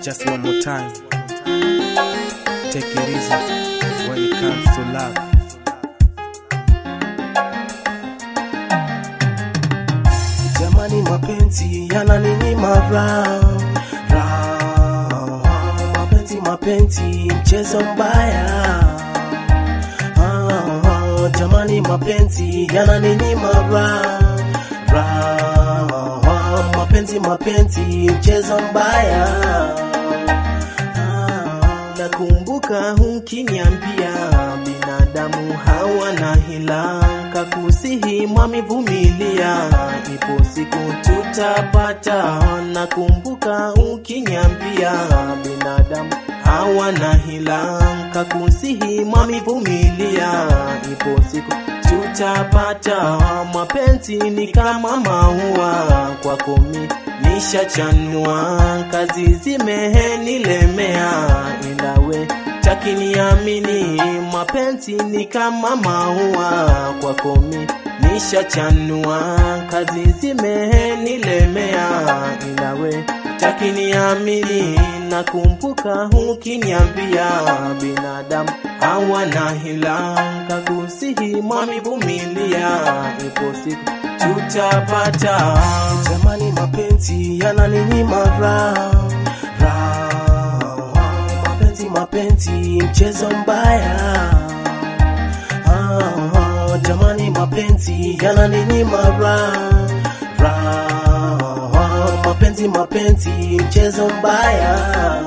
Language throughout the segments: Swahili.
Just one more time, take it easy when it comes to love. Jamani, mapenzi yananinyima raha, mapenzi mchezo mbaya. Jamani, mapenzi yananinyima raha, mapenzi mchezo mbaya. Nakumbuka ukiniambia binadamu hawana hila, kakusihi mwami vumilia, ipo siku tutapata. Nakumbuka ukiniambia binadamu hawana hila, kakusihi mwami vumilia, ipo siku tutapata. Mapenzi ni kama maua, kwako mimi nishachanua, kazi zimenilemea, ilawe takiniamini. Mapenzi ni kama maua, kwako mimi nishachanua, kazi zimenilemea, ilawe takiniamini. Nakumbuka ukiniambia binadamu hawana hila, kakusihi mwami vumilia, ipo siku tutapata. Jamani, mapenzi yananinyima raha, mapenzi mchezo mbaya. Jamani, mapenzi yananinyima raha, mapenzi mchezo mbaya.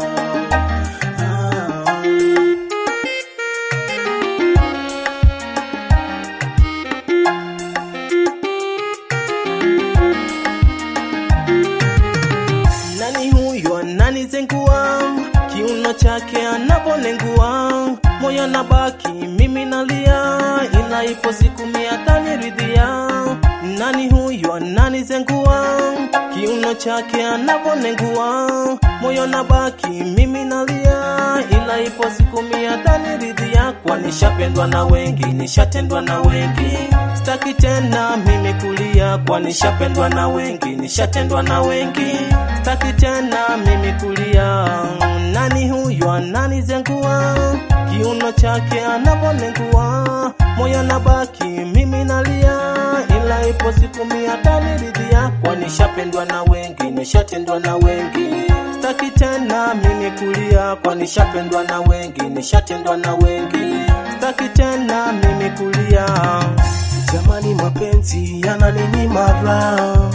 Nani huyo ananizengua, kiuno chake anaponengua, moyo nabaki mimi nalia, ila ipo siku mimi ataniridhia. Nani huyo ananizengua, kiuno chake anaponengua, moyo nabaki mimi nalia, ila ipo siku mimi ataniridhia. Kwa nishapendwa na wengi, nishatendwa na wengi, sitaki tena mimi kulia. Kwa nishapendwa na wengi, nishatendwa na wengi, sitaki tena mimi kulia. Nani huyo ananizengua, kiuno chake anaponengua, moyo nabaki mimi nalia, ila ipo siku mimi ataniridhia. Kwa nishapendwa na wengi, nishatendwa na wengi, sitaki tena mimi kulia. Kwa nishapendwa na wengi, nishatendwa na wengi, sitaki tena mimi kulia. Jamani, mapenzi yananinyima raha,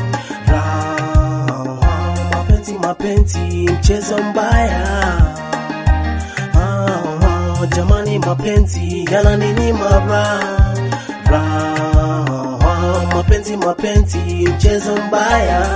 mapenzi mchezo mbaya. Jamani, mapenzi yananinyima raha, mapenzi mchezo mbaya.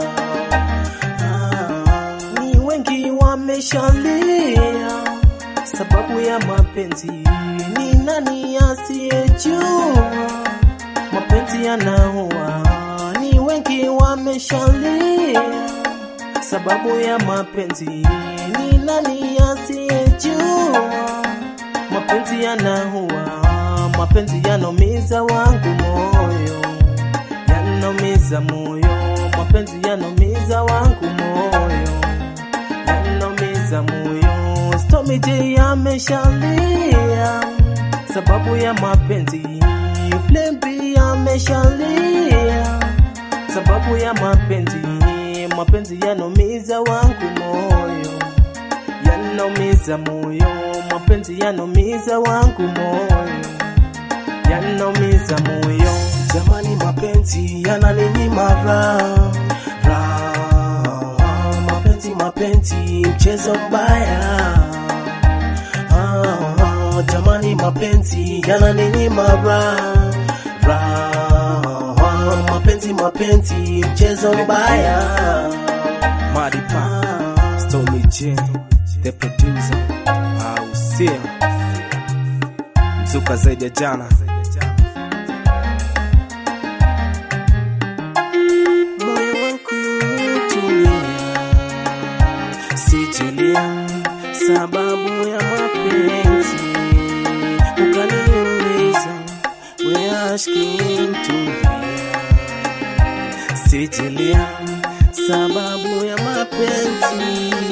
Ni wengi wameshalia sababu ya mapenzi, ni nani asiyejua mapenzi yanaua? Ni wengi wameshalia sababu ya mapenzi, ni nani asiyejua mapenzi yanaua? Mapenzi yanaumiza wangu moyo, yanaumiza moyo, mapenzi yanaumiza wangu moyo, yanaumiza moyo. Stormy J ameshalia sababu ya mapenzi, Plembe ameshalia sababu ya mapenzi. Mapenzi yanaumiza wangu moyo, yanaumiza moyo, mapenzi yanaumiza wangu moyo, yanaumiza moyo. Jamani, mapenzi yananinyima raha, mapenzi mchezo mbaya. Jamani, mapenzi yananinyima raha, mapenzi mchezo mbaya. Maripa, Stormy J, the producer, Ausia, mzuka zaidi ya jana. Moyo wangu tulia, sijulia sababu ya mapenzi, ukaniuliza we asking tulia, sijulia sababu ya mapenzi.